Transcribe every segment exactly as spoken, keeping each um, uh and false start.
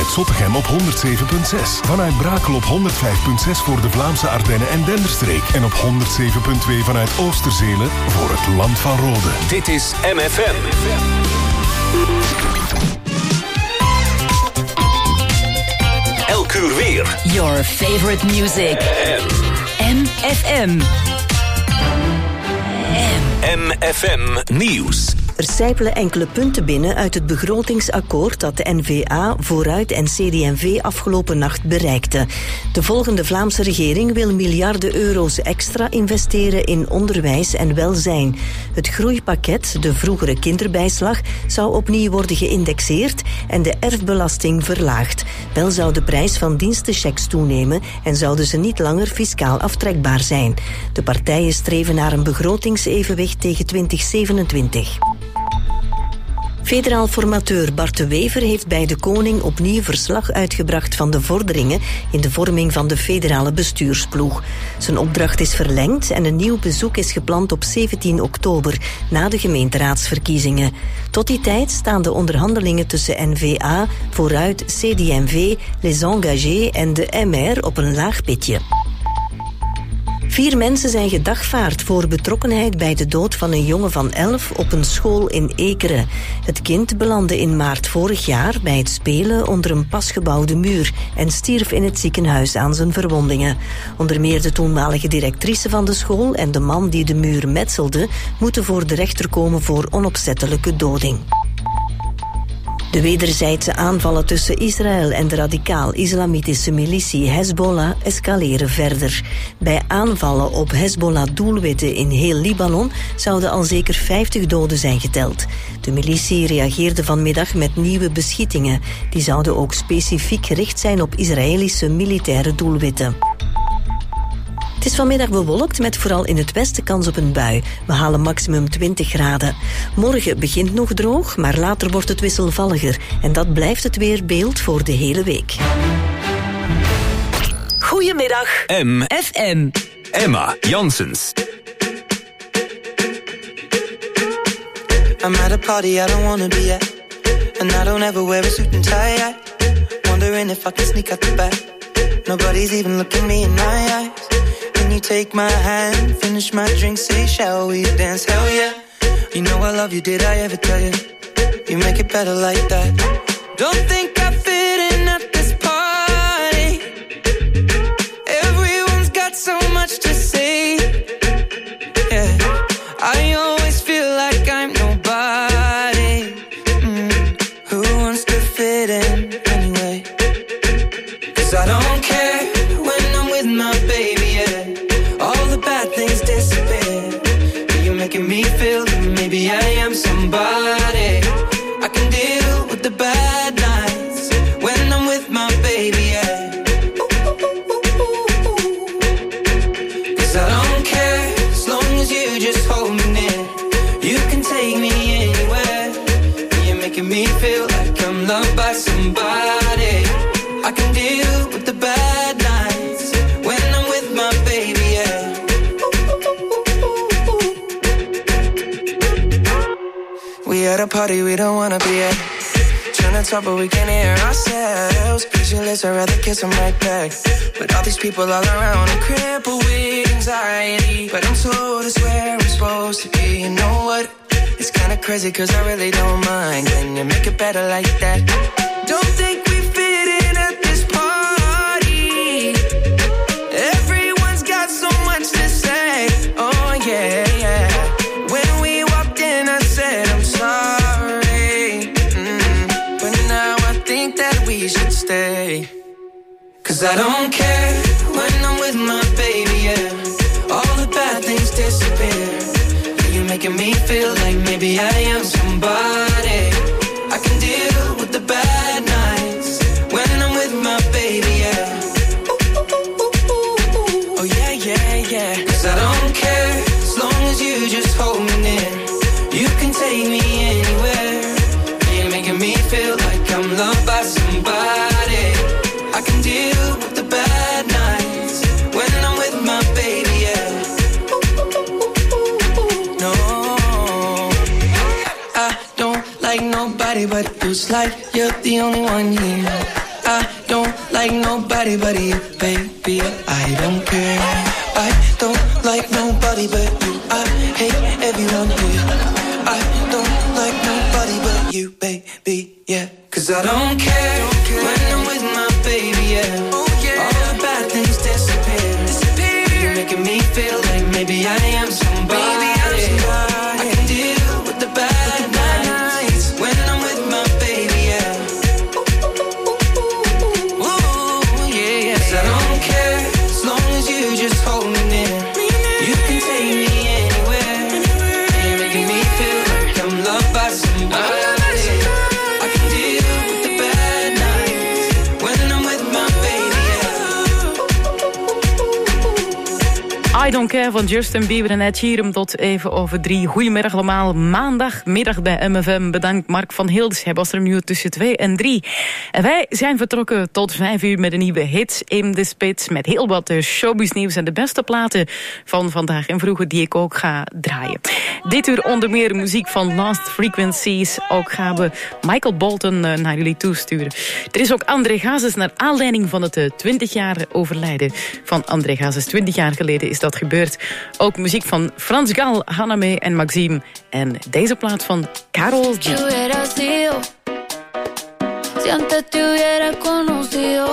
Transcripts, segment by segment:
vanuit Zottegem op honderd zeven komma zes. Vanuit Brakel op honderd vijf komma zes voor de Vlaamse Ardennen en Denderstreek. En op honderd zeven komma twee vanuit Oosterzelen voor het Land van Rode. Dit is M F M. Elk uur weer. Your favorite music. M F M. M F M Nieuws. Er sijpelen enkele punten binnen uit het begrotingsakkoord dat de N V A, Vooruit en C D en V afgelopen nacht bereikte. De volgende Vlaamse regering wil miljarden euro's extra investeren in onderwijs en welzijn. Het groeipakket, de vroegere kinderbijslag, zou opnieuw worden geïndexeerd en de erfbelasting verlaagd. Wel zou de prijs van dienstenchecks toenemen en zouden ze niet langer fiscaal aftrekbaar zijn. De partijen streven naar een begrotingsevenwicht tegen twintig zevenentwintig. Federaal formateur Bart de Wever heeft bij de koning opnieuw verslag uitgebracht van de vorderingen in de vorming van de federale bestuursploeg. Zijn opdracht is verlengd en een nieuw bezoek is gepland op zeventien oktober, na de gemeenteraadsverkiezingen. Tot die tijd staan de onderhandelingen tussen N V A, Vooruit, C D en V, Les Engagés en de M R op een laag pitje. Vier mensen zijn gedagvaard voor betrokkenheid bij de dood van een jongen van elf op een school in Ekeren. Het kind belandde in maart vorig jaar bij het spelen onder een pasgebouwde muur en stierf in het ziekenhuis aan zijn verwondingen. Onder meer de toenmalige directrice van de school en de man die de muur metselde moeten voor de rechter komen voor onopzettelijke doding. De wederzijdse aanvallen tussen Israël en de radicaal-islamitische militie Hezbollah escaleren verder. Bij aanvallen op Hezbollah-doelwitten in heel Libanon zouden al zeker vijftig doden zijn geteld. De militie reageerde vanmiddag met nieuwe beschietingen. Die zouden ook specifiek gericht zijn op Israëlische militaire doelwitten. Het is vanmiddag bewolkt met vooral in het westen kans op een bui. We halen maximum twintig graden. Morgen begint nog droog, maar later wordt het wisselvalliger. En dat blijft het weerbeeld voor de hele week. Goedemiddag. M F M. Emma Janssens. I'm at a party I don't wanna be at, and I don't ever wear a suit and tie at. Wondering if I can sneak out the back. Nobody's even looking me in my eyes. You take my hand, finish my drink, say shall we dance, hell yeah. You know I love you, did I ever tell you? You make it better like that. Don't think I fit in at this party. Everyone's got so much to say. Yeah, I always feel like I'm nobody. mm. Who wants to fit in anyway? Cause I don't care when I'm with my baby, yeah. Bad things disappear. You're making me feel that maybe I am somebody. I can deal with the bad nights when I'm with my baby, yeah. Cause I don't care as long as you just hold me near. You can take me anywhere. You're making me feel like I'm loved by somebody. I can deal with the bad nights when I'm with my baby, yeah. We at a party we don't wanna be at. Trying to talk but we can't hear ourselves. Pictureless, I'd rather kiss them right back. But all these people all around, I'm crippled with anxiety. But I'm told it's where I'm supposed to be. You know what? It's kinda crazy cause I really don't mind. Can you make it better like that? Don't think we fit in at this party. Everyone's got so much to say. Oh yeah, yeah. When we walked in I said I'm sorry, mm, but now I think that we should stay. Cause I don't care when I'm with my baby, yeah. All the bad things disappear. You're making me feel like maybe I am somebody. I can deal with the bad nights when I'm with my baby, yeah. Oh yeah, yeah, yeah. Cause I don't care as long as you just hold me near. You can take me anywhere. You're making me feel like I'm loved by somebody. I can deal with the bad nights when I'm with my baby, yeah. No, I don't like nobody, but it feels like you're the only one here. I don't like nobody but you, baby. I don't care. I don't like nobody but you. I hate everyone here. I don't like nobody but you, baby, yeah. Cause I don't care when I'm with my baby, yeah. All the bad things disappear. You're making me feel like maybe I am somebody. I can deal with the bad nights when I'm with my baby, yeah. Ooh, yeah, yeah. 'Cause I don't care as long as you just hold me near. You can take me anywhere. You're making me feel like I'm loved by somebody. I can deal with the bad nights when I'm with my baby, yeah. I Don't Care van Justin Bieber en Ed Sheeran tot even over drie. Goedemiddag allemaal, maandagmiddag bij M F M. Bedankt Mark van Hildes, hij was er nu tussen twee en drie. En wij zijn vertrokken tot vijf uur met een nieuwe hits in de spits. Met heel wat showbiznieuws en de beste platen van vandaag en vroeger die ik ook ga draaien. Dit uur onder meer muziek van Lost Frequencies. Ook gaan we Michael Bolton naar jullie toesturen. Er is ook André Hazes naar aanleiding van het twintig jaar overlijden van André Hazes. twintig jaar geleden is dat gebeurd. Ook muziek van Frans Gal, Haname en Maxime. En deze plaat van Karol G. Si antes te hubiera conocido,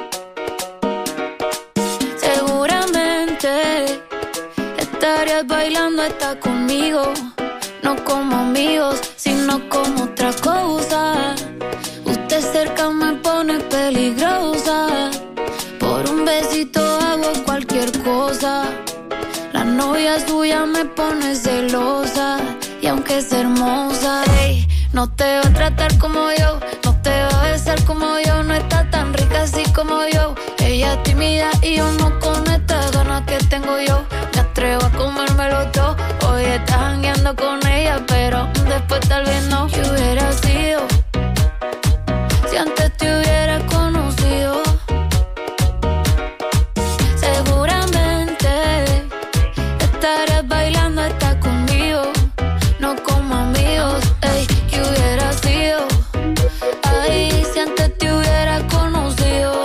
seguramente estarías bailando hasta conmigo. No como amigos, sino como otra cosa. Usted cerca me pone peligrosa. Por un besito hago cualquier cosa. La novia suya me pone celosa. Y aunque es hermosa, ey, no te va a tratar como yo, no te va a besar como yo, no está tan rica así como yo. Ella es tímida y yo no, con estas ganas que tengo yo me atrevo a comérmelo todo. Hoy estás jangueando con ella, pero después tal vez no. ¿Qué hubiera sido si antes te hubiera conocido? Seguramente estarías bailando hasta conmigo. No como amigos, ey, ¿qué hubiera sido? Ay, si antes te hubiera conocido.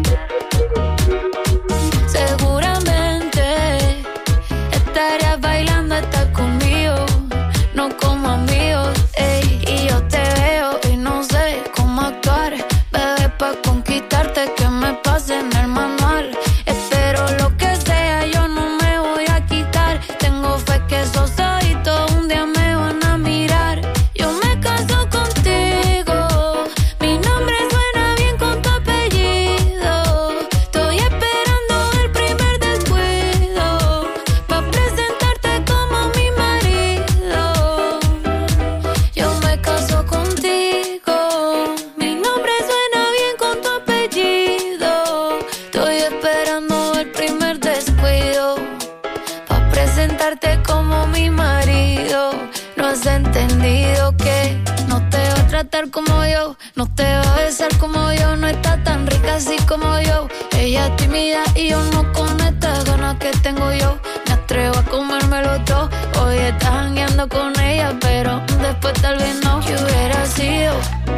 Seguramente estarías bailando hasta conmigo. No como amigos, ey, y yo te veo y no sé cómo actuar. Bebé, pa' conquistarte que me pase en el manual. Espero lo que sea, yo no me voy a quitar. Tengo fe que esos ojitos un día me van a mirar. Yo me caso contigo, mi nombre suena bien con tu apellido. Estoy esperando el primer descuido pa' presentarte como mi marido. Yo me caso contigo, mi nombre suena bien con tu apellido. Estoy esperando el primer descuido pa' presentarte como mi marido. No has entendido que no te va a tratar como yo, no te va a besar como yo, no está tan rica así como yo. Ella es tímida y yo no, con estas ganas que tengo yo me atrevo a comérmelo todo. Hoy estás jangueando con ella, pero después tal vez no. ¿Qué hubiera sido?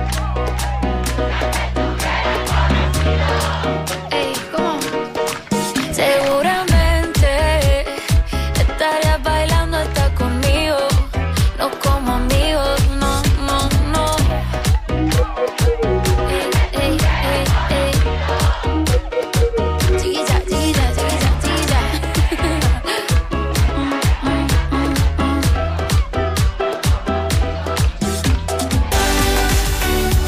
Ey, ¿cómo? Seguramente estarías bailando hasta conmigo. No como amigos, no, no, no. Ey, ey, ey, ey. Chiquilla, chiquilla, chiquilla, chiquilla. Mm, mm, mm, mm.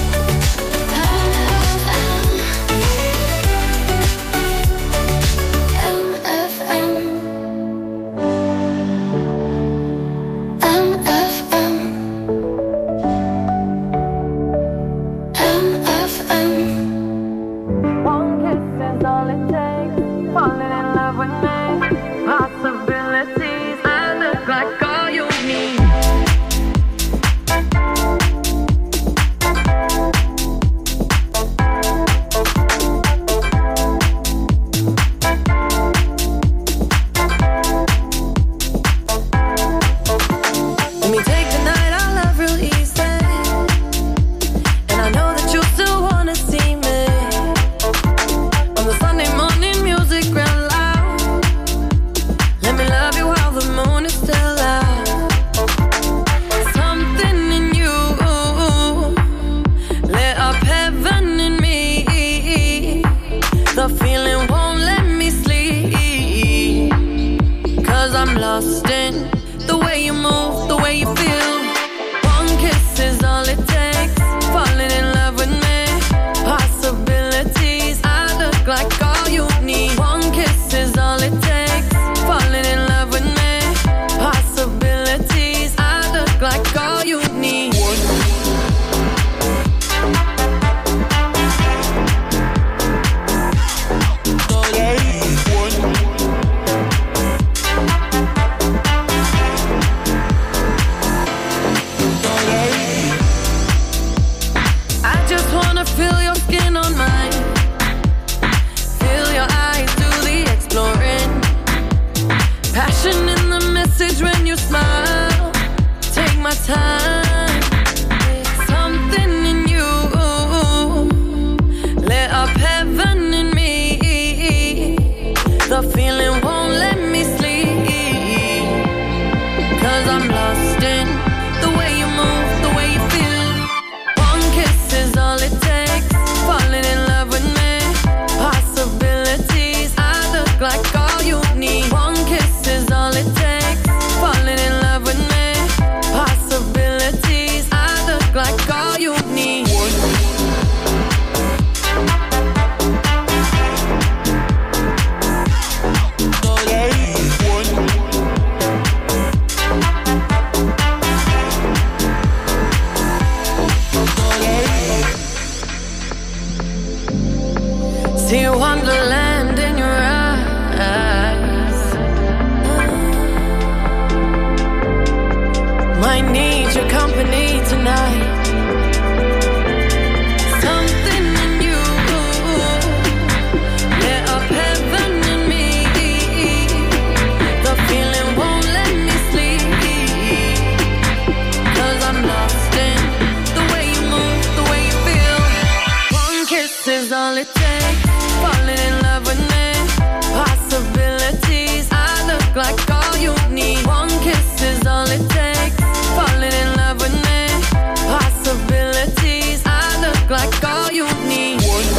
wanna feel your skin on mine. Feel your eyes do the exploring. Passion in the message when you smile. Take my time. Something in you lit up heaven in me. The feeling won't let me sleep. Cause I'm lost in the way you move, the way you feel. One kiss is all it takes. Falling in love with me. Possibilities, I look like all you need. One kiss is all it takes. Falling in love with me. Possibilities, I look like all you need. See wonderland in your eyes. Might need your company tonight. Something in you lit up heaven in me. The feeling won't let me sleep. Cause I'm lost in the way you move, the way you feel. One kiss is all it takes. Falling in love with me. Possibilities, I look like all you need. One kiss is all it takes. Falling in love with me. Possibilities, I look like all you need.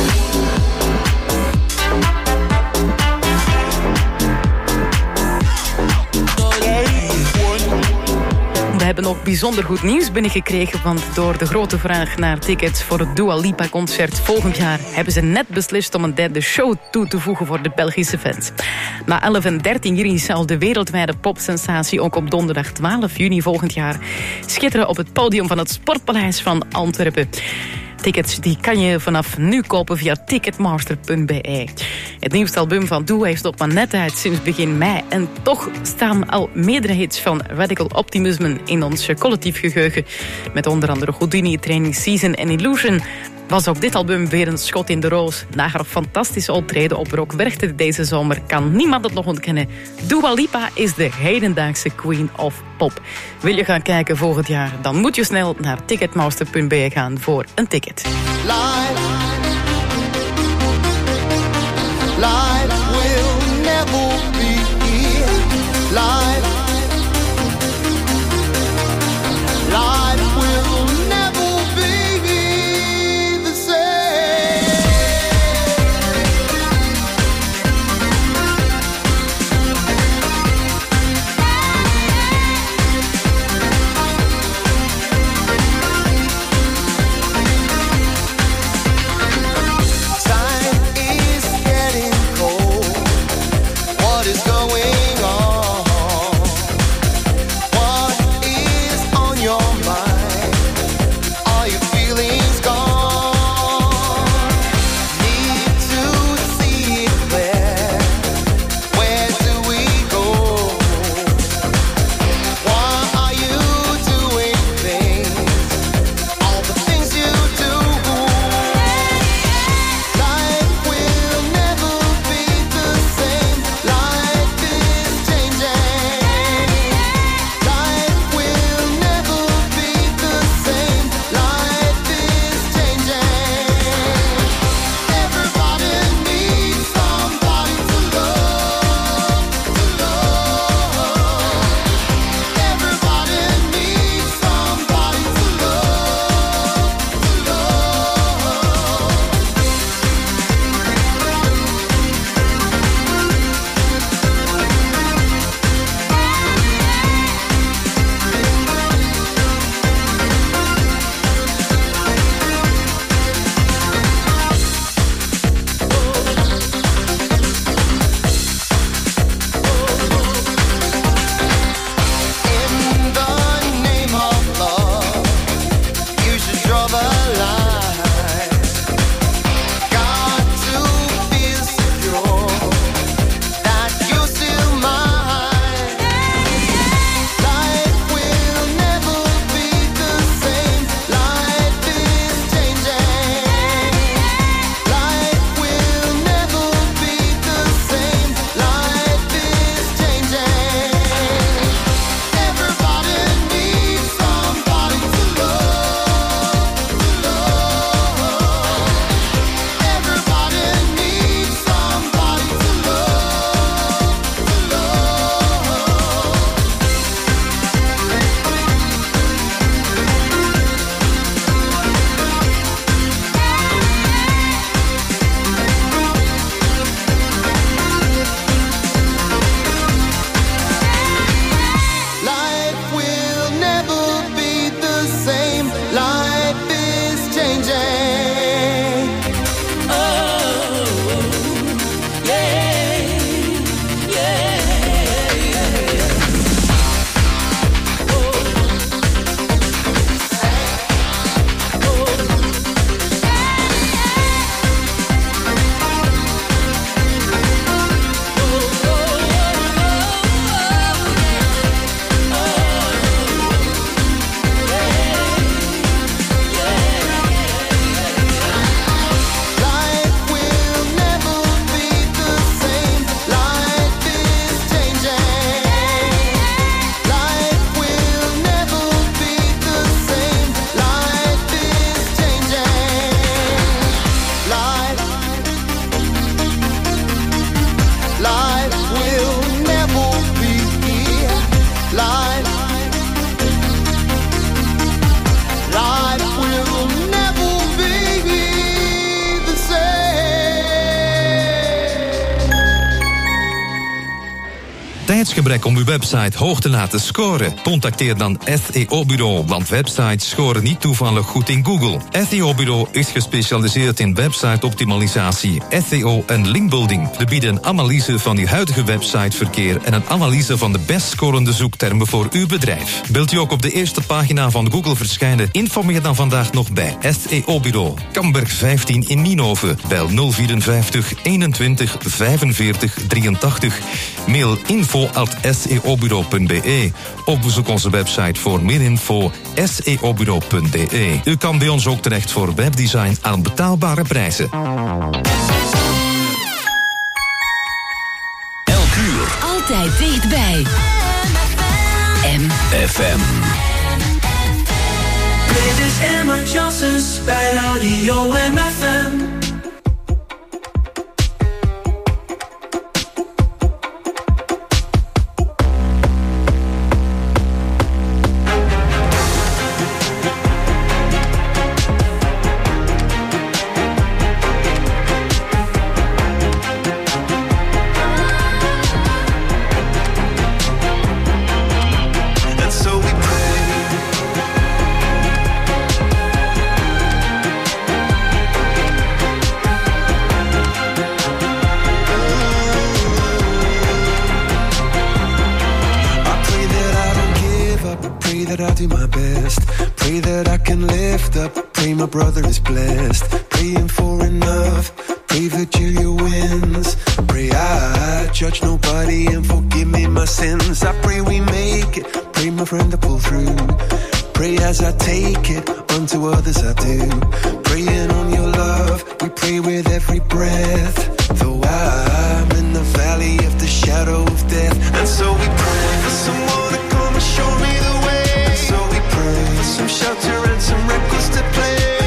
We hebben ook bijzonder goed nieuws binnengekregen, want door de grote vraag naar tickets voor het Dua Lipa concert volgend jaar hebben ze net beslist om een derde show toe te voegen voor de Belgische fans. Na elf en dertien juli zal de wereldwijde popsensatie ook op donderdag twaalf juni volgend jaar schitteren op het podium van het Sportpaleis van Antwerpen. Tickets die kan je vanaf nu kopen via ticketmaster punt b e. Het nieuwste album van Dua heeft nog maar net uit sinds begin mei. En toch staan al meerdere hits van Radical Optimism in ons collectief geheugen. Met onder andere Houdini, Training Season en Illusion. Was ook dit album weer een schot in de roos. Na haar fantastische optreden op Rock Werchter deze zomer kan niemand het nog ontkennen. Dua Lipa is de hedendaagse queen of pop. Wil je gaan kijken volgend jaar? Dan moet je snel naar ticketmaster punt b e gaan voor een ticket. Life, life will never be here. Life, life will never be the same. Time is getting cold. What is going on? tijdsgebrek om uw website hoog te laten scoren? Contacteer dan S E O-bureau, want websites scoren niet toevallig goed in Google. S E O-bureau is gespecialiseerd in website-optimalisatie, S E O en linkbuilding. We bieden een analyse van uw huidige websiteverkeer en een analyse van de best scorende zoektermen voor uw bedrijf. Wilt u ook op de eerste pagina van Google verschijnen? Informeer dan vandaag nog bij S E O-bureau. Kamberg vijftien in Nienhoven. Bel nul vierenvijftig eenentwintig vijfenveertig drieëntachtig. Mail info at s e o bureau punt b e. Of bezoek onze website voor meer info s e o bureau punt b e. U kan bij ons ook terecht voor webdesign aan betaalbare prijzen. Elk uur. Altijd dichtbij. M F M. Dit is Emma Johnsons bij Radio M F M. My brother is blessed, praying for enough. Pray Virgilia wins. Pray I judge nobody and forgive me my sins. I pray we make it. Pray my friend to pull through. Pray as I take it, unto others I do. Praying on your love, we pray with every breath. Though I'm in the valley of the shadow of death, and so we pray for someone to come and show me the way. And so we pray for some shelter and some records to play.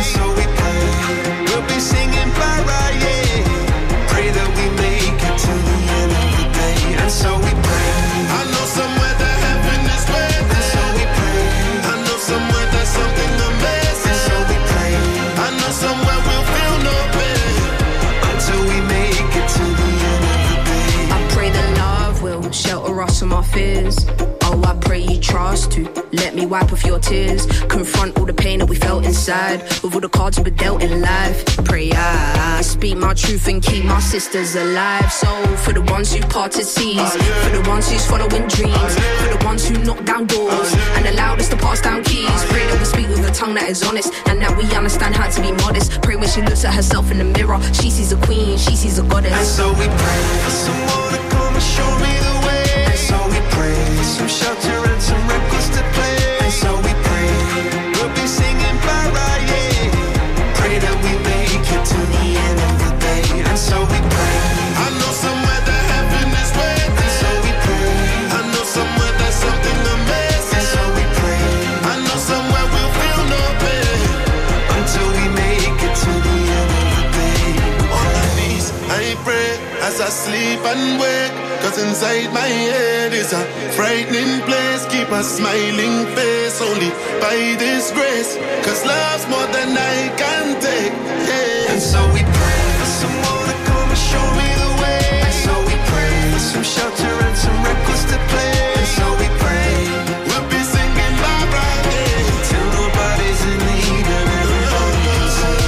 Of my fears. Oh, I pray you trust to let me wipe off your tears. Confront all the pain that we felt inside, with all the cards we were dealt in life. Pray I speak my truth and keep my sisters alive. So for the ones who parted seas, for the ones who's following dreams, for the ones who knock down doors and allowed us to pass down keys. Pray that we speak with a tongue that is honest and that we understand how to be modest. Pray when she looks at herself in the mirror, she sees a queen, she sees a goddess. And so we pray for someone to come and show me the way. Some shelter and some records to play. And so we pray we'll be singing para, yeah. Pray that we make it to the end of the day. And so we pray. I know somewhere that heaven is waiting. And so we pray. I know somewhere there's something amazing. And so we pray. I know somewhere we'll feel no pain until we make it to the end of the day. On my knees I pray as I sleep and wake. Cause inside my head is a frightening place. Keep a smiling face only by this grace. Cause love's more than I can take, yeah. And so we pray for someone to come and show me the way. And so we pray for some shelter and some records to play. And so we pray we'll be singing Barbara, yeah, till nobody's in need and everybody can sing.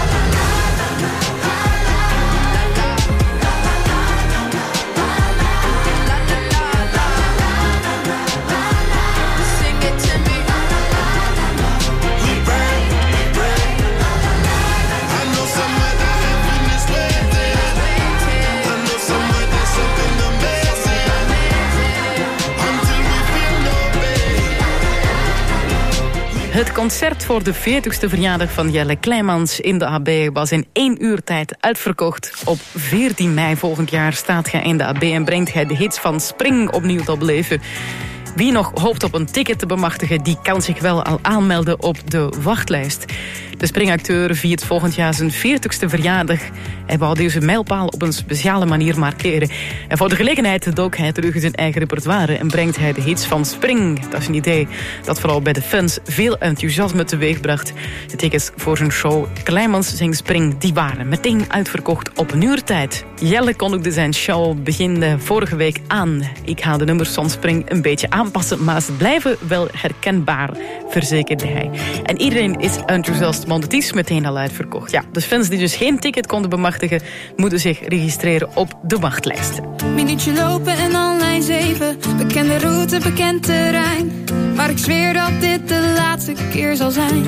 Het concert voor de veertigste verjaardag van Jelle Kleimans in de A B was in één uur tijd uitverkocht. Op veertien mei volgend jaar staat hij in de A B en brengt hij de hits van Spring opnieuw tot beleven. Wie nog hoopt op een ticket te bemachtigen, die kan zich wel al aanmelden op de wachtlijst. De springacteur viert volgend jaar zijn veertigste verjaardag. Hij wou deze mijlpaal op een speciale manier markeren. En voor de gelegenheid dook hij terug in zijn eigen repertoire en brengt hij de hits van Spring. Dat is een idee dat vooral bij de fans veel enthousiasme teweegbracht. De tickets voor zijn show Kleimans Zing Spring, die waren meteen uitverkocht op een uurtijd. Jelle kondigde zijn show begin vorige week aan. Ik ga de nummers van Spring een beetje aanpassen, maar ze blijven wel herkenbaar, verzekerde hij. En iedereen is enthousiast, want het is meteen al uitverkocht. Ja, de fans die dus geen ticket konden bemachtigen, moeten zich registreren op de wachtlijst. Minuutje lopen en al lijn zeven. Bekende route, bekend terrein. Maar ik zweer dat dit de laatste keer zal zijn.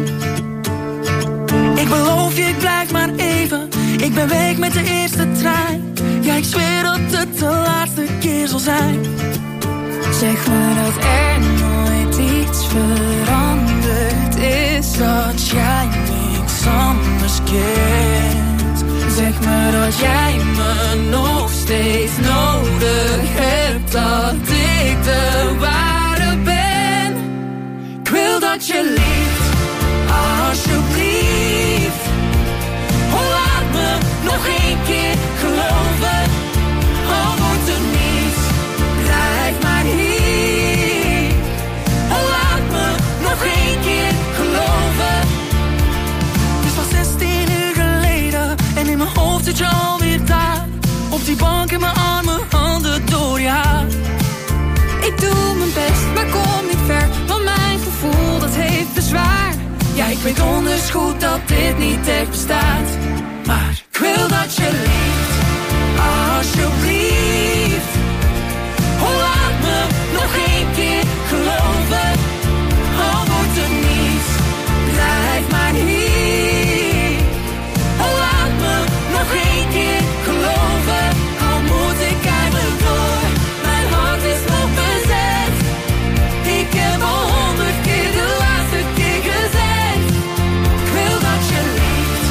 Ik beloof je, ik blijf maar even. Ik ben weg met de eerste trein. Ja, ik zweer dat het de laatste keer zal zijn. Zeg me dat er nooit iets veranderd is. Dat jij niks anders kent. Zeg me dat jij me nog steeds nodig hebt. Dat ik de ware ben. Ik wil dat je lief, alsjeblieft. Oh, laat me nog één keer geloven. Al wordt er niets, blijf maar hier. Oh, laat me nog één keer geloven. Het is al zestien uur geleden en in mijn hoofd zit je alweer daar. Op die bank in mijn armen, handen door je haar. Ik doe mijn best, maar kom niet ver, want mijn gevoel dat heeft bezwaar. Ja, ik weet donders goed dat dit niet echt bestaat. Maar ik wil dat je lief, alsjeblieft. Oh, laat me nog één keer geloven. Al wordt er niets, blijf maar hier. Oh, laat me nog één keer geloven. Al moet ik eigenlijk door, mijn hart is nog bezet. Ik heb al honderd keer de laatste keer gezegd. Ik wil dat je lief,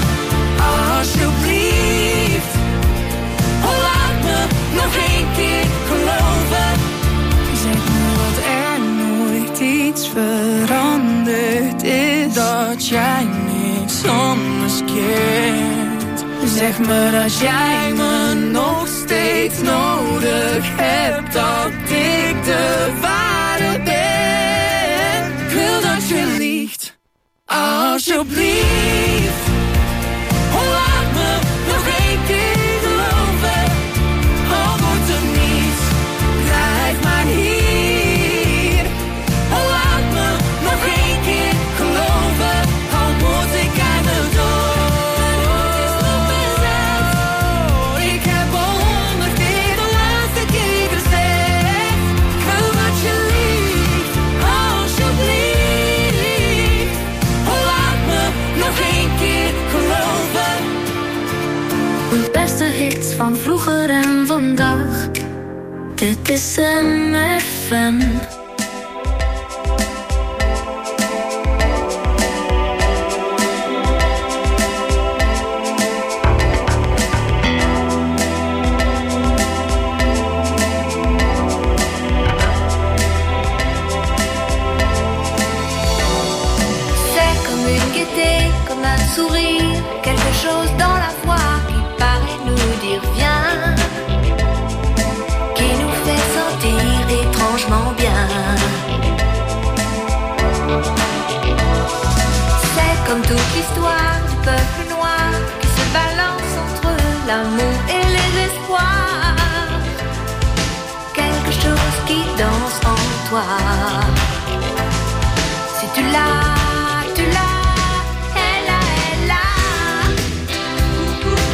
alsjeblieft. Oh, laat me nog één keer geloven. Zeg me dat er nooit iets veranderd is. Dat jij niks anders kent. Zeg me dat jij me nog steeds nodig hebt. Dat ik de ware ben. Ik wil dat je liegt, alsjeblieft. Oh, laat me nog één keer geloven. Al wordt er niets, blijf maar hier. Oh, laat me nog één keer geloven. Al moet ik uit de door. Het is nog bezet. Ik heb al honderd keer de laatste keer gezegd. Ik wil dat je liegt, alsjeblieft. Oh, laat me nog één keer geloven. De beste hits van vroeger en vandaag. Dit is M F M. C'est comme une gaieté, comme un sourire, quelque chose dans la voix qui paraît nous dire viens, qui nous fait sentir étrangement bien. C'est comme toute l'histoire du peuple noir qui se balance entre l'amour et les espoirs. Quelque chose qui danse en toi. Si tu l'as, tu l'as, elle a, elle a.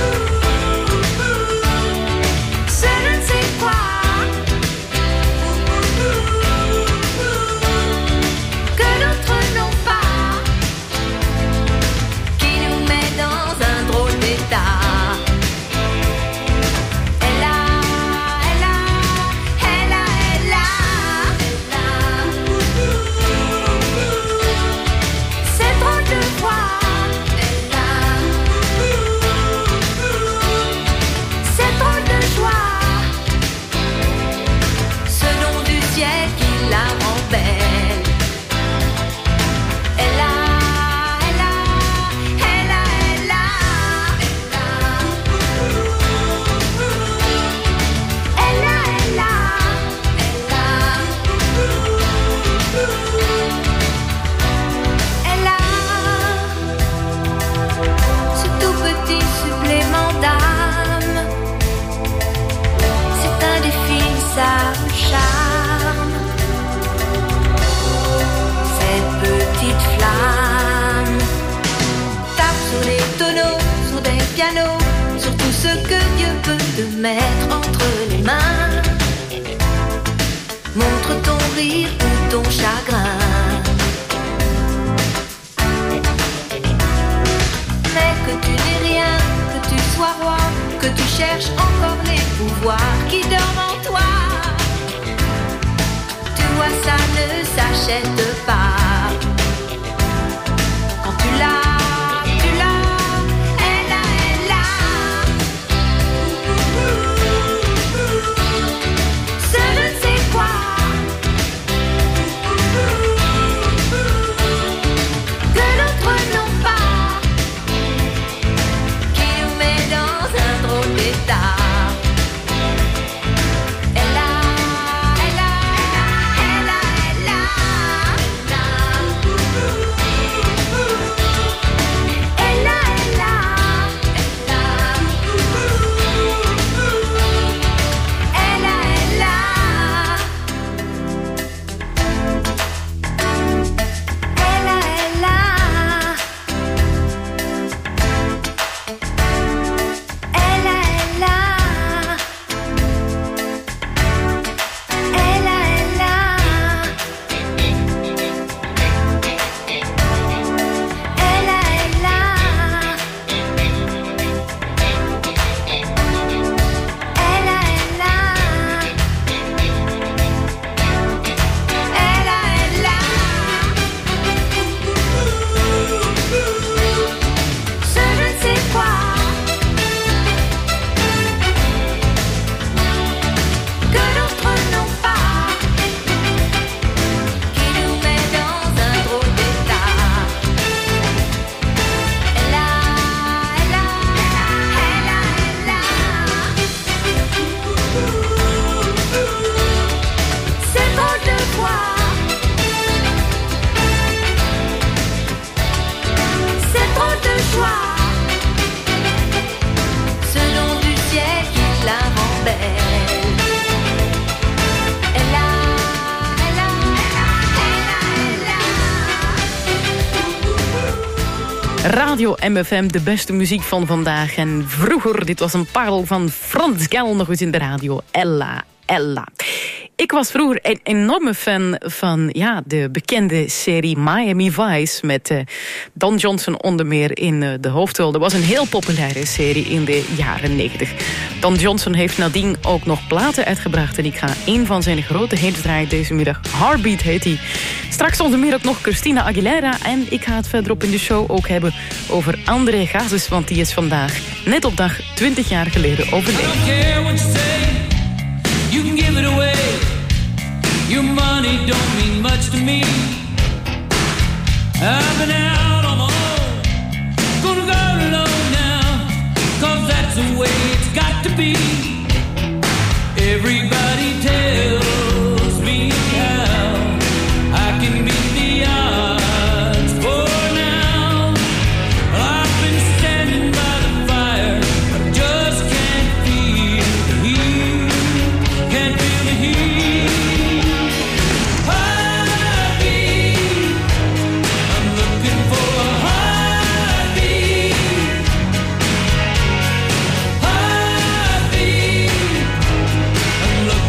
piano sur tout ce que Dieu peut te mettre entre les mains. Montre ton rire ou ton chagrin. Mais que tu n'es rien, que tu sois roi, que tu cherches encore les pouvoirs qui dorment en toi. Tu vois, ça ne s'achète pas. Quand tu l'as, tu l'as, elle a, elle a. Ce je ne sais quoi. Que d'autres n'ont pas. Qui nous met dans un drôle d'état. Elle a, elle a, elle a, elle a, elle a. Elle a, elle a, elle a. Elle a, elle a. Elle a, elle a. Elle a, elle a. Elle a, elle a. Elle a, elle a. Elle a, elle a. Elle a, elle a. Ce je ne sais quoi. Que d'autres n'ont pas. Qui nous met dans un drôle d'état. Elle a, elle a, elle a, elle a. C'est drôle de voir. C'est drôle de joie. Ce nom du ciel qui la rend belle. Elle a, elle a, elle a, elle a. Radio M F M, de beste muziek van vandaag. En vroeger, dit was een parel van Frans Gal nog eens in de radio. Ella, Ella. Ik was vroeger een enorme fan van ja, de bekende serie Miami Vice... met uh, Don Johnson onder meer in uh, de hoofdrol. Dat was een heel populaire serie in de jaren negentig. Don Johnson heeft nadien ook nog platen uitgebracht... en ik ga een van zijn grote hits draaien deze middag. Heartbeat heet hij. Straks onder meer ook nog Christina Aguilera... en ik ga het verderop in de show ook hebben over André Hazes... want die is vandaag net op dag twintig jaar geleden overleden. You can give it away. Your money don't mean much to me. I've been out on my own. Gonna go alone now. Cause that's the way it's got to be. Everybody tells me how I can beat the odds for now. I've been standing by the fire. I just can't feel the heat. Can't feel the heat. Heartbeat. I'm looking for a heartbeat. Heartbeat. I'm looking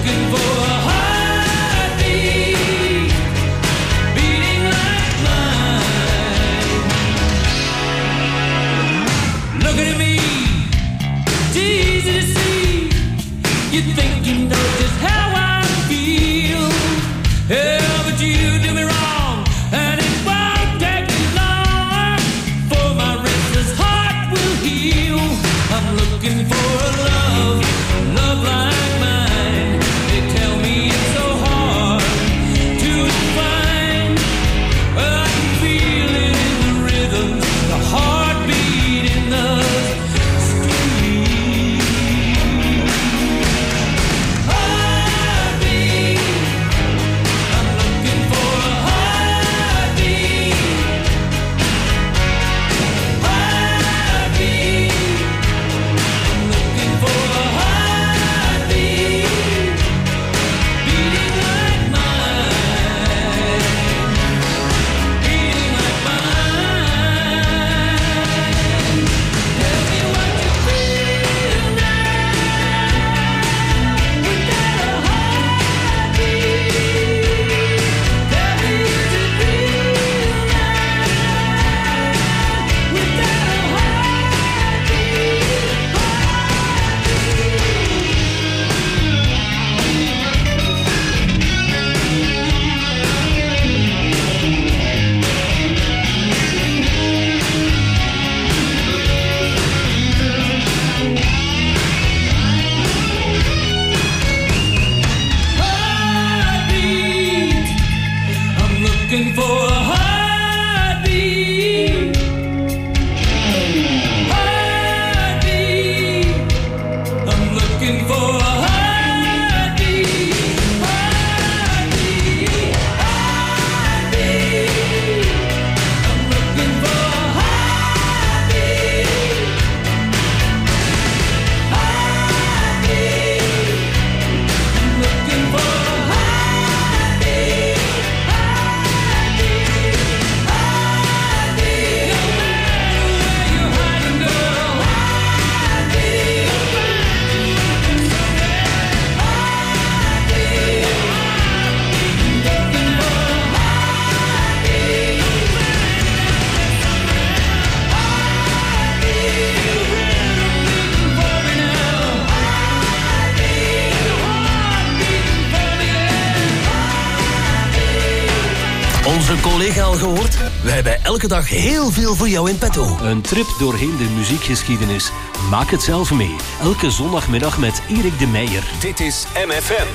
Onze collega al gehoord? Wij hebben elke dag heel veel voor jou in petto. Een trip doorheen de muziekgeschiedenis. Maak het zelf mee. Elke zondagmiddag met Erik de Meijer. Dit is M F M.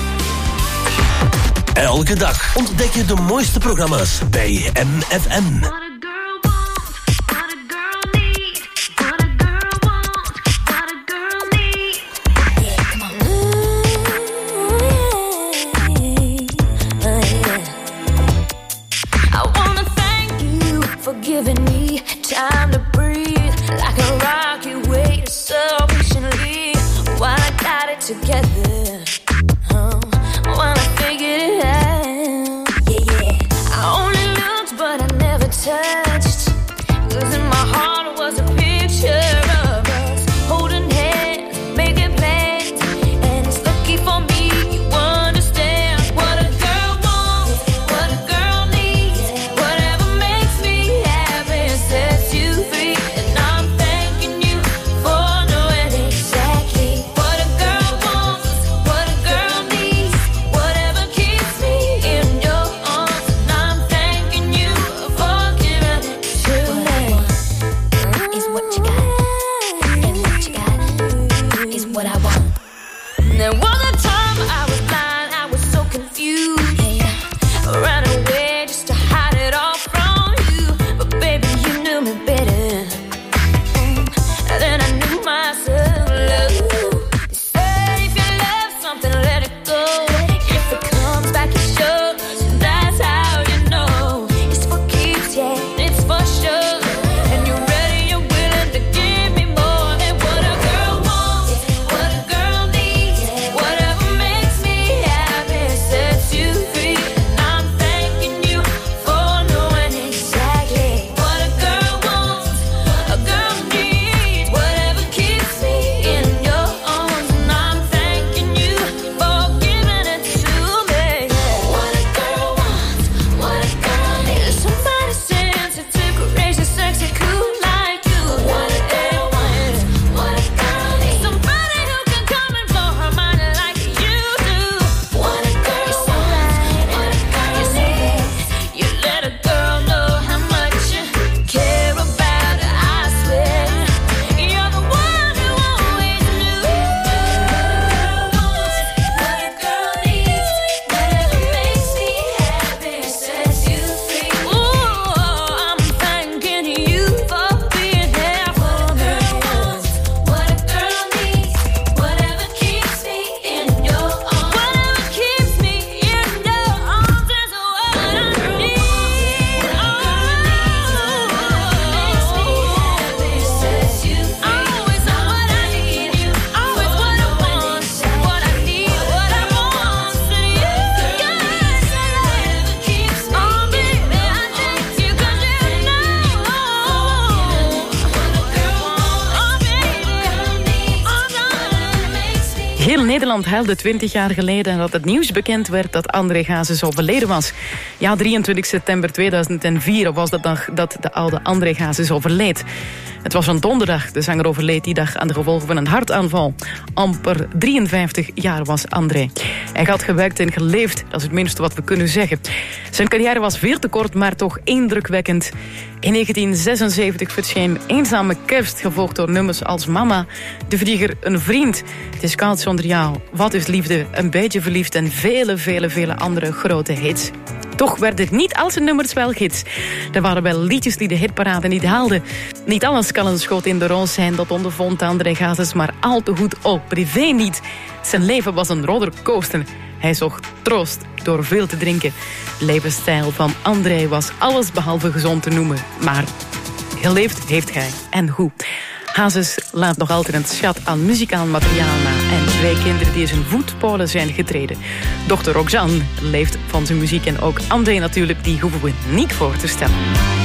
Elke dag ontdek je de mooiste programma's bij M F M. Giving me time to breathe like a rock you wait so patiently while I got it together. Oh, while I figured it out. Yeah, yeah. I only looked but I never touched. 'Cause in my heart was a picture of us holding hands, making plans. And it's lucky for me you understand what a girl wants, what a girl needs, whatever makes me happy sets you free. And I'm thanking you for knowing exactly what a girl wants, what a girl needs, whatever keeps me in your arms. And I'm thanking you for giving it to me. Is what you got, and what you got is what I want. There was a time I was blind, I was so confused. I ran away just to hide it all from you. But baby, you knew me better than I knew myself. They say if you love something, let it go. If it comes back, it shows. That's how you know it's for keeps, yeah, it's for sure. And you're ready, you're willing to give me more than what a girl wants, what a girl needs, whatever makes me happy sets you free. And I'm thanking you for knowing exactly what a girl wants, a girl needs, whatever keeps me in your arms. And I'm thanking you for giving it to me. What a girl wants, what a girl needs. Somebody sensitive, courageous, sexy, cool like you. What a girl wants, what a girl needs. Somebody who can come and blow her mind like you do. What a girl wants, what a girl needs. You let a girl know how much you care about her, I swear. You're the one who always knew. What a girl needs, whatever makes me happy sets you free. Ooh, I'm thanking you for being there for me. What a girl needs, whatever keeps me in your arms. Whatever keeps me in your arms is what I need. Always what I need, always what I want, what I need, what I want. Whatever keeps me, oh baby, I thank you 'cause you know what a girl wants, oh baby, oh darling, makes me. Heel Nederland huilde twintig jaar geleden dat het nieuws bekend werd dat André Hazes overleden was. Ja, drieëntwintig september tweeduizend vier was de dag dat de oude André Hazes overleed. Het was een donderdag. De zanger overleed die dag aan de gevolgen van een hartaanval. Amper drieënvijftig jaar was André. Hij had gewerkt en geleefd, dat is het minste wat we kunnen zeggen. Zijn carrière was veel te kort, maar toch indrukwekkend. In negentien zesenzeventig verscheen Eenzame Kerst, gevolgd door nummers als Mama, De Vlieger, Een Vriend, Het is koud zonder jou, Wat is liefde, Een beetje verliefd en vele, vele, vele andere grote hits. Toch werden niet al zijn nummers wel hits. Er waren wel liedjes die de hitparade niet haalden. Niet alles kan een schot in de roos zijn, dat ondervond André Hazes, maar al te goed ook privé niet. Zijn leven was een rollercoaster. Hij zocht troost door veel te drinken. De levensstijl van André was alles behalve gezond te noemen. Maar geleefd heeft hij. En hoe? Hazes laat nog altijd een schat aan muzikaal materiaal na. En twee kinderen die in zijn voetpolen zijn getreden. Dochter Roxanne leeft van zijn muziek. En ook André natuurlijk, die hoeven we niet voor te stellen.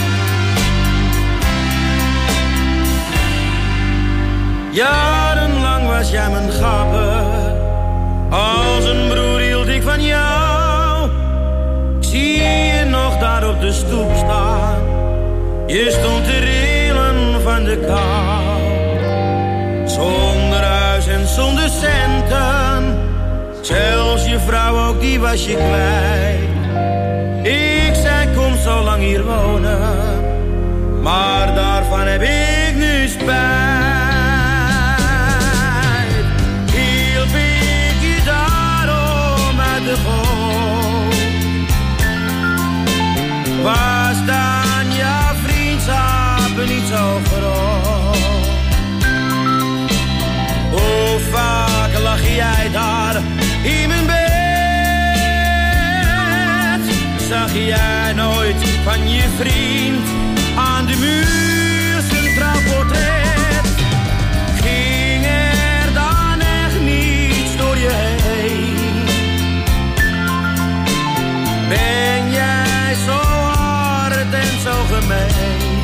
Jarenlang was jij mijn gapper. Als een broer hield ik van jou. Ik zie je nog daar op de stoep staan. Je stond te rillen van de kou. Zonder huis en zonder centen. Zelfs je vrouw ook, die was je kwijt. Ik zei kom zo lang hier wonen, maar daarvan heb ik nu spijt. Hielp ik je daarom uit de goot? Was dan jouw vriendschap niet zo groot? Hoe vaak lag jij daar in mijn bed? Zag jij nooit van je vriend aan de muur zijn trouwportret? Ging er dan echt niets door je heen? Ben jij zo hard en zo gemeen?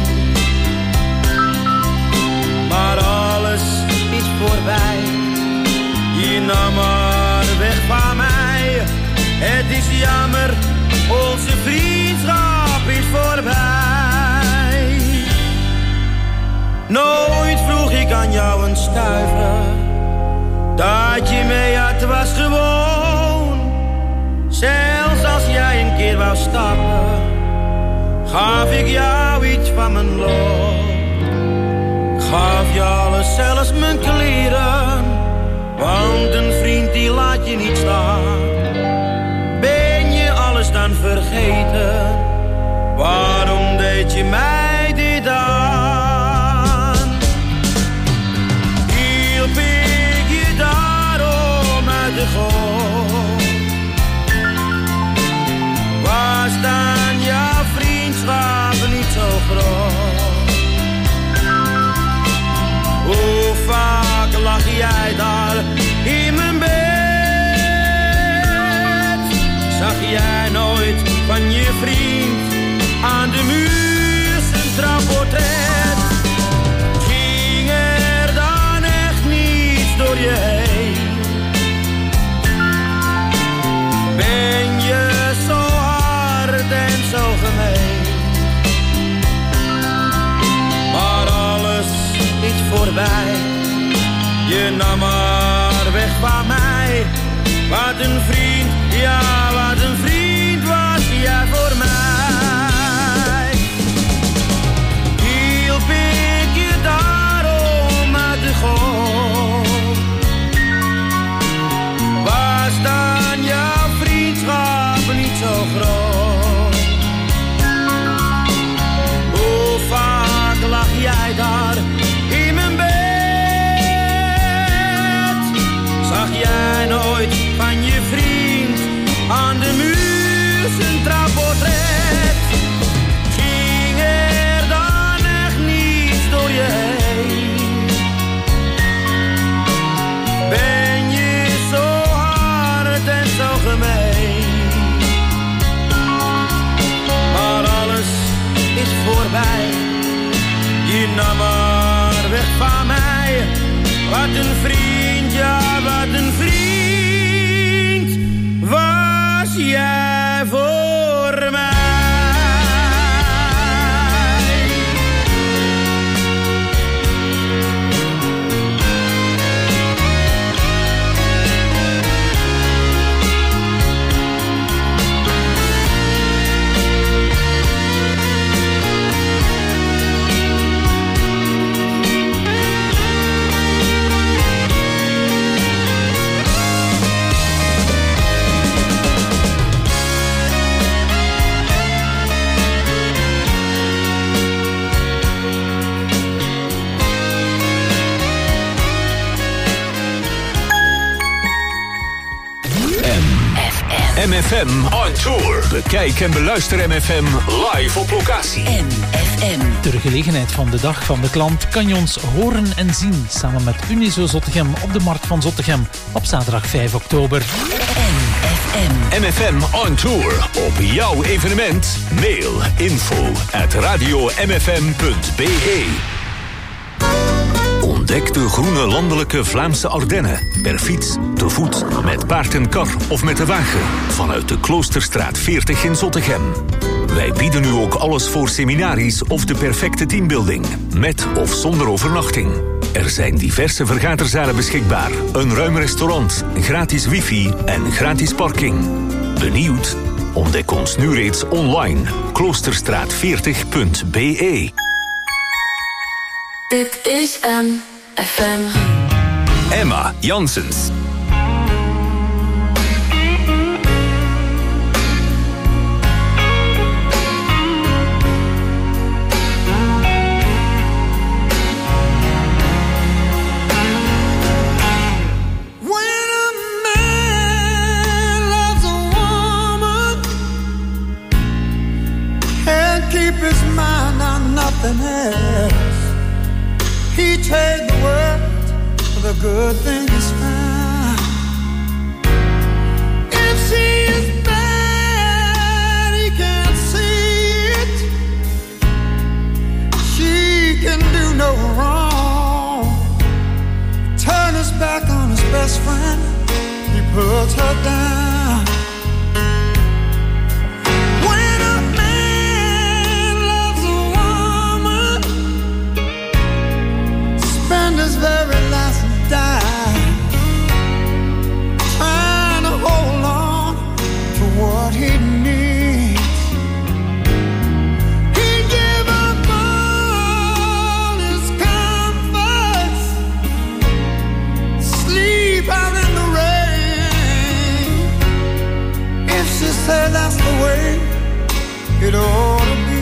Maar alles is voorbij, je nam maar weg van mij. Het is jammer, onze vriendschap is voorbij. Nooit vroeg ik aan jou een stuiver, dat je mee had was gewoon. Zelfs als jij een keer wou stappen, gaf ik jou iets van mijn loon. Gaf je alles, zelfs mijn kleren, want een vriend die laat je niet staan. Ben je alles dan vergeten? Waarom deed je mij dit aan? Hielp ik je daarom uit de goot? Was dan jouw vriendschap niet zo groot? Hoe vaak lag jij daar in mijn bed? Zag jij nooit van je vriend aan de muur zijn trouwportret? Ging er dan echt niets door je heen? Ben je zo hard en zo gemeen? Maar alles is voorbij, je nam maar weg van mij. Wat een vriend, ja wat een vriend was jij voor mij. Hielp ik je daarom uit de goot? Was dan jouw vriendschap niet zo groot? Hoe vaak lag jij daar in mijn bed? Zag jij nooit van je vriend aan de muur zijn trouwportret? Ging er dan echt niets door je heen? Ben je zo hard en zo gemeen? Maar alles is voorbij, je nam maar weg van mij. Wat een vriend, ja wat een vriend was jij voor mij. M F M on tour. Bekijk en beluister M F M live op locatie. M F M. Ter gelegenheid van de Dag van de Klant kan je ons horen en zien samen met Unizo Zottegem op de Markt van Zottegem op zaterdag vijf oktober. M F M. M F M on tour. Op jouw evenement. Mail info at radio m f m punt b e. Ontdek de groene landelijke Vlaamse Ardennen. Per fiets, te voet, met paard en kar of met de wagen. Vanuit de Kloosterstraat veertig in Zottegem. Wij bieden nu ook alles voor seminaries of de perfecte teambuilding. Met of zonder overnachting. Er zijn diverse vergaderzalen beschikbaar. Een ruim restaurant, gratis wifi en gratis parking. Benieuwd? Ontdek ons nu reeds online. kloosterstraat veertig punt b e. Dit is M F M. Emma Janssens. Nothing else. He trade the world for the good thing he's found. If she is bad, he can't see it. She can do no wrong. Turn his back on his best friend. He puts her down. His very last dime, trying to hold on to what he needs. He gave up all his comforts, sleep out in the rain. If she said that's the way it ought to be.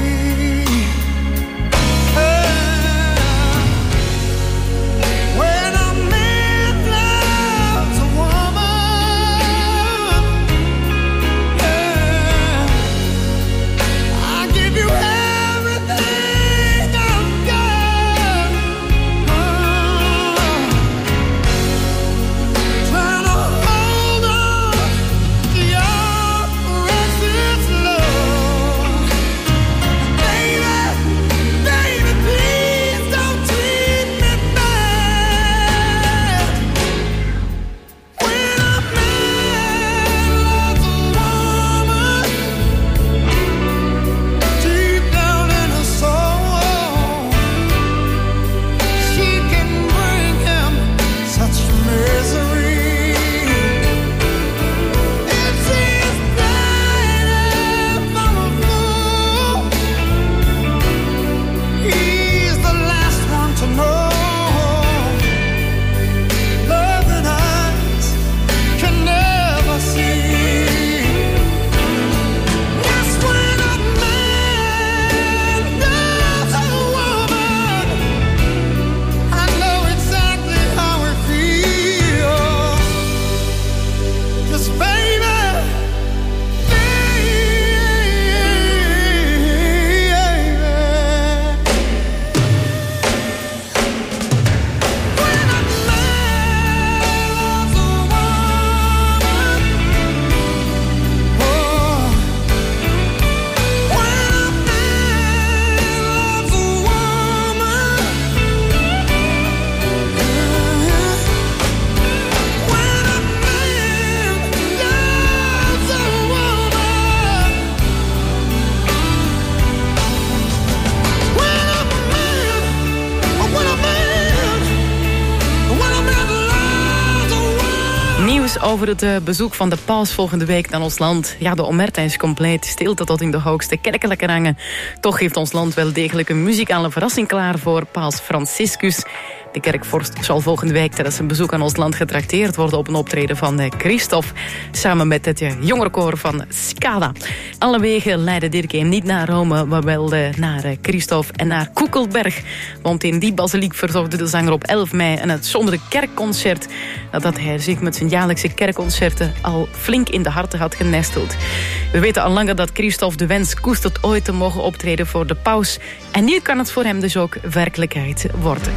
Over het uh, bezoek van de paus volgende week naar ons land. Ja, de omerta is compleet. Stilte tot in de hoogste kerkelijke rangen. Toch heeft ons land wel degelijk een muzikale verrassing klaar voor paus Franciscus. De kerkvorst zal volgende week tijdens zijn bezoek aan ons land getrakteerd worden op een optreden van uh, Christophe. Samen met het uh, jongerenkoor van Scala. Alle wegen leiden Dirk niet naar Rome, maar wel uh, naar uh, Christophe en naar Koekelberg. Want in die basiliek verzorgde de zanger op elf mei een uitzonderlijk kerkconcert. Nadat hij zich met zijn jaarlijkse kerkconcerten al flink in de harten had genesteld. We weten al langer dat Christophe de wens koestert ooit te mogen optreden voor de paus. En nu kan het voor hem dus ook werkelijkheid worden.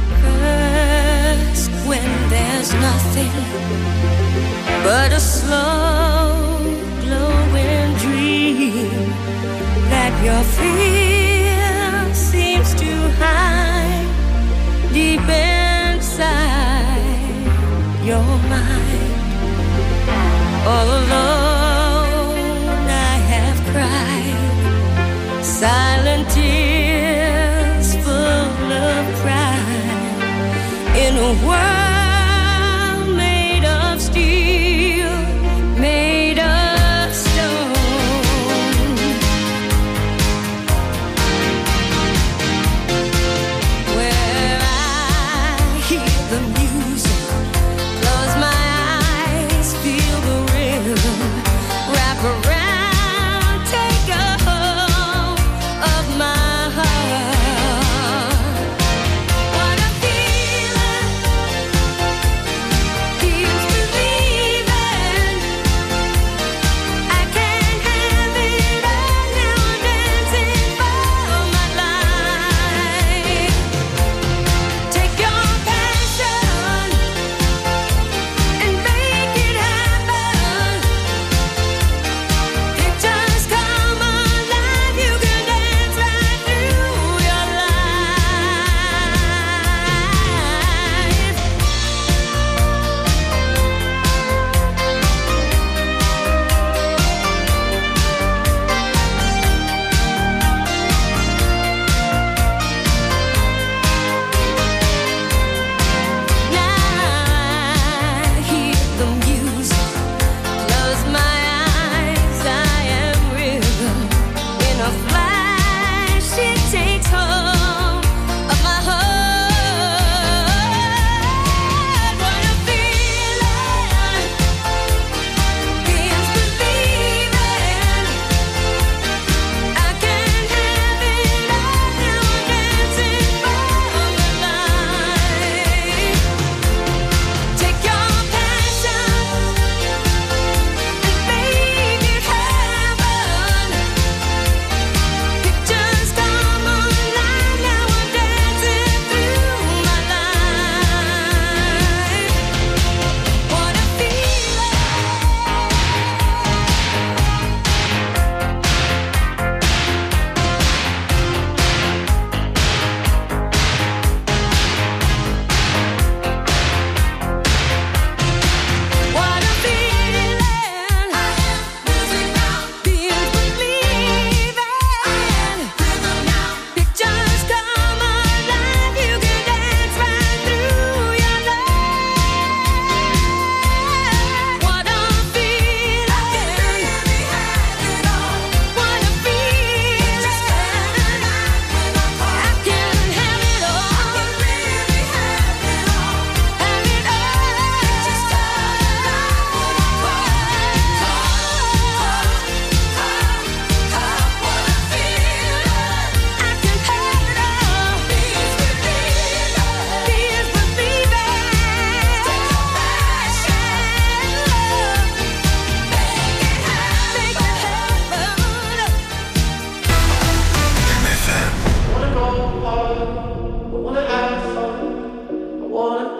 When there's nothing but a slow glowing dream that your fear seems to hide deep inside your mind. All alone I have cried silent tears full of pride in a world made of steel, made of stone.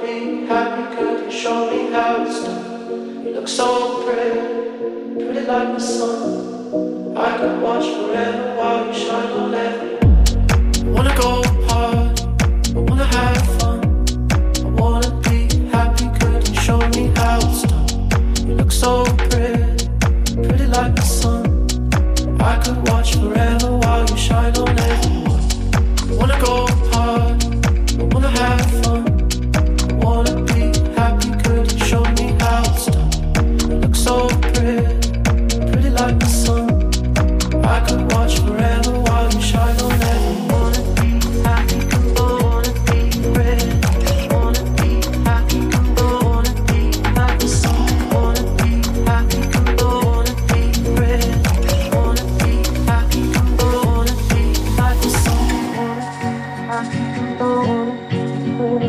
be happy, could you show me how it's done? You look so pretty, pretty like the sun. I could watch forever while you shine on everyone. I wanna go hard, I wanna have fun. I wanna be happy, could you show me how it's done? You look so pretty, pretty like the sun. I could watch forever while you shine on everyone. I wanna go hard, I wanna have fun. I wanna be happy, could you show me how it's done? You look so pretty, pretty like the sun. I could watch forever while you shine on everyone. Wanna be happy, wanna be pretty. Wanna be happy, wanna be like the sun. Wanna be happy, wanna be pretty. Wanna be happy, wanna be like the sun. Wanna be happy, wanna be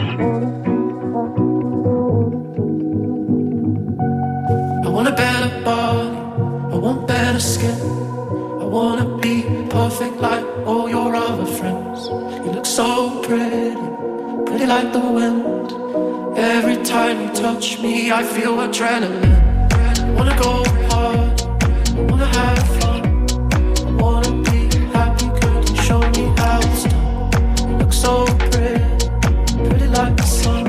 pretty. I want a better body, I want better skin. I wanna be perfect like all your other friends. You look so pretty, pretty like the wind. Every time you touch me, I feel adrenaline. I wanna go hard, I wanna have fun. I wanna be happy, could you show me how it's done? You look so pretty, pretty like the sun.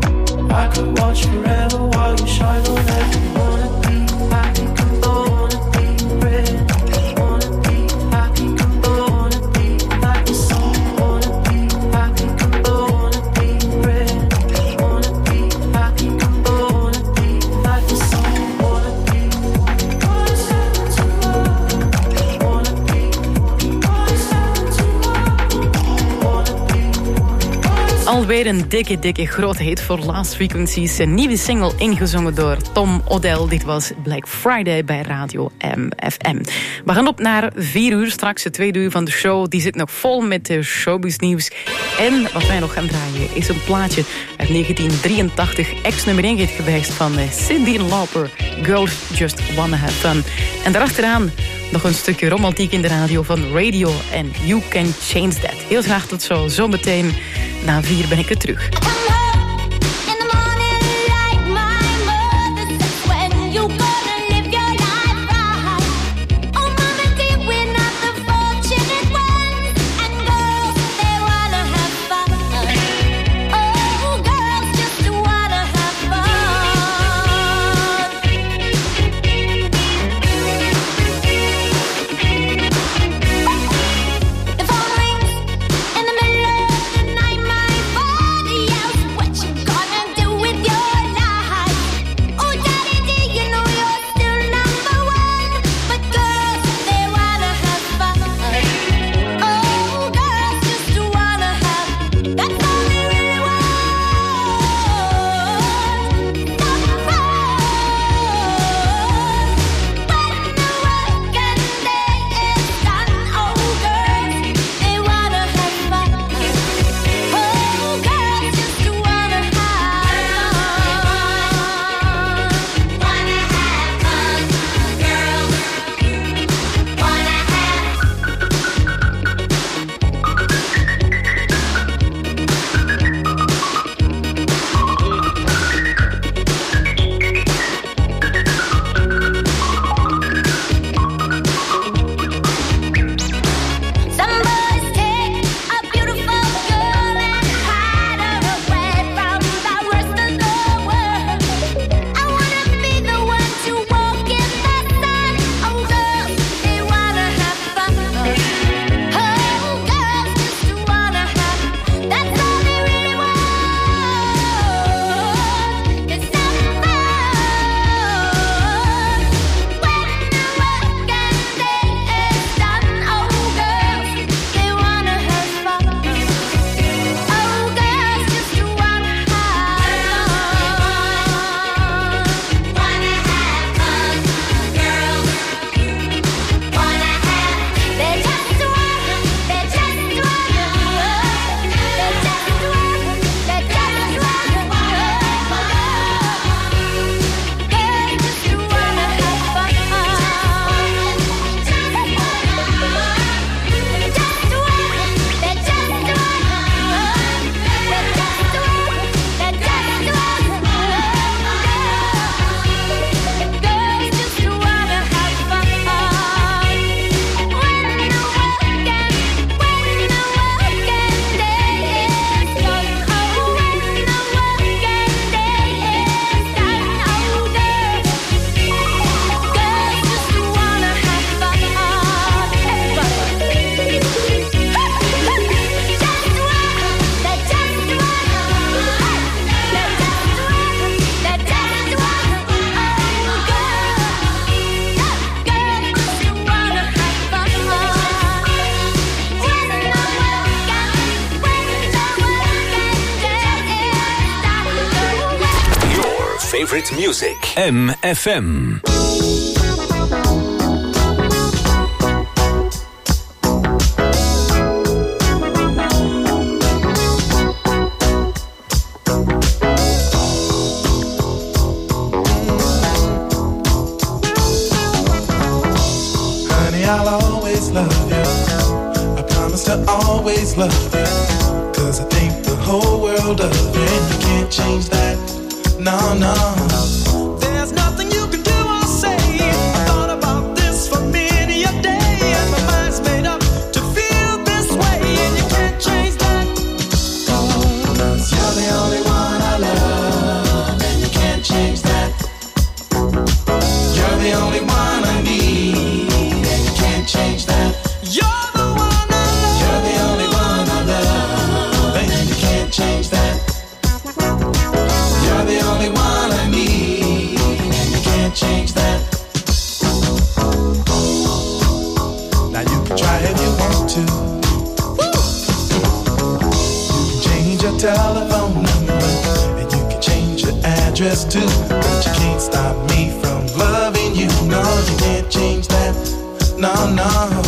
I could watch forever while you shine on everyone. Wanna be happy, wanna be pretty. Wanna be happy, wanna be like the sun. Wanna be happy, wanna be pretty. Wanna be happy, wanna be like the sun. Wanna be, wanna step into love. Wanna be, wanna step into love. Wanna be, Alweer een dikke, dikke grote hit voor Last Frequencies. Een nieuwe single ingezongen door Tom Odell. Dit was Black Friday bij Radio M F M. We gaan op naar vier uur. Straks de tweede uur van de show. Die zit nog vol met de showbiz nieuws. En wat wij nog gaan draaien is een plaatje uit negentien drieëntachtig. Ex-nummer één hit geweest van Cyndi Lauper. Girls Just Wanna Have Fun. En daarachteraan nog een stukje romantiek in de radio van Radio en You Can Change That. Heel graag tot zo. Zometeen na vier ben ik er terug. In the middle of the night, my body yells favorite music. M F M. I'll always love you. I promise to always love you. Cause I think the whole world of you, and you can't change that. No, no. There's nothing you can do or say. I thought about this for many a day, and my mind's made up to feel this way, and you can't change that. Cause you're the only one I love, and you can't change that. You're the only one I need. Change that. You're the one I love. You're the only one I love. And you can't change that. You're the only one I need. And you can't change that. Now you can try if you want to. You can change your telephone number. And you can change your address too. But you can't stop me from loving you. No, you can't change that. No, no.